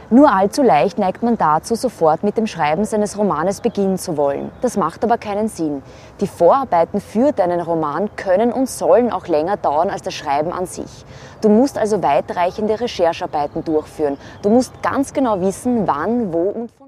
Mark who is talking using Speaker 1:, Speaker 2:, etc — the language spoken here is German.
Speaker 1: Nur allzu leicht neigt man dazu, sofort mit dem Schreiben seines Romanes beginnen zu wollen. Das macht aber keinen Sinn. Die Vorarbeiten für deinen Roman können und sollen auch länger dauern als das Schreiben an sich. Du musst also weitreichende Recherchearbeiten durchführen. Du musst ganz genau wissen, wann, wo und von